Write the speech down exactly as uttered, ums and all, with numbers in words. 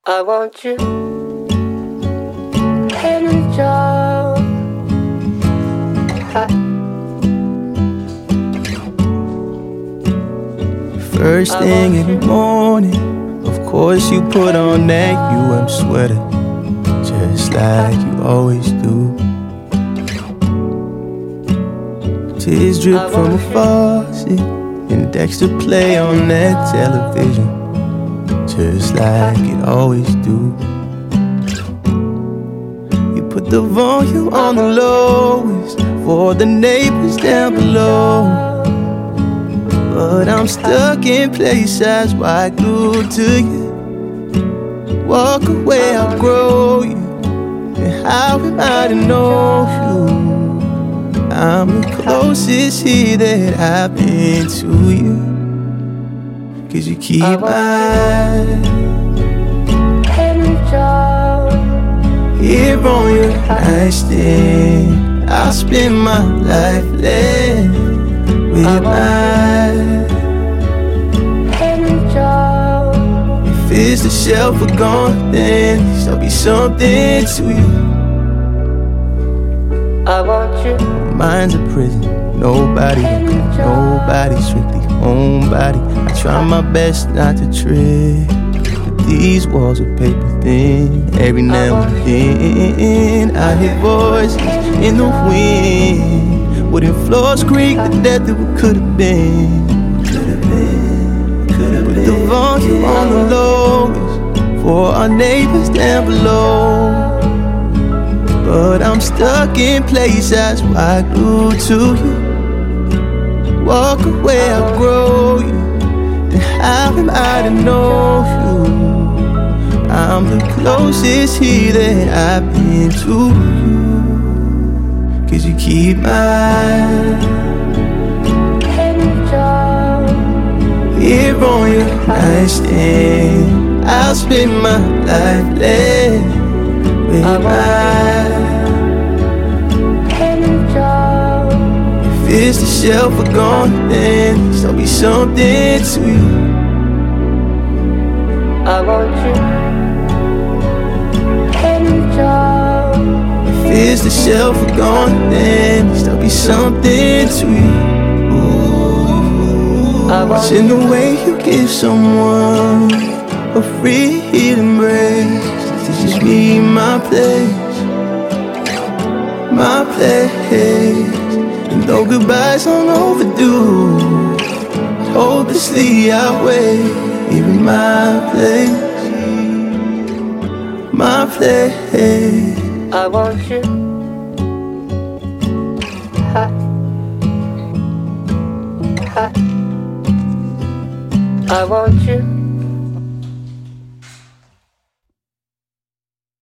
I want you in a job. First thing in the morning, of course you put on that U M sweater, just like you always do. Tears drip from a faucet, and Dexter play on that television, just like it always do. You put the volume on the lowest for the neighbors down below, but I'm stuck in place, that's why I glued to you. Walk away, I'll grow you, and how am I to know you? I'm the closest here that I've been to you, 'cause you keep my here on your nightstand. I'll spend my life left with my if it's the shelf we're gone, then there'll be something to you. I want you. Mine's a prison, nobody don't come, nobody, strictly homebody. I try my best not to trip, but these walls are paper thin. Every now and then I hear voices in the wind, wooden floors creak the death of what could have been. Put the volume on the lowest for our neighbors down below, but I'm stuck in place, that's why I glued to you. Walk away, I'll grow you, then how am I to know you? I'm the closest here that I've been to you, 'cause you keep my here on your nightstand. I'll spend my life left with my if it's the shelf we're gone, then there'll be something to you. I want you in a job. If it's the shelf we're gone, then there'll be something to you. Watching the way you give someone a free embrace, this is me, my place, my place. And though goodbyes aren't overdue, hopelessly I'll wait. Even my place, my place. I want you. Ha. Ha. I want you.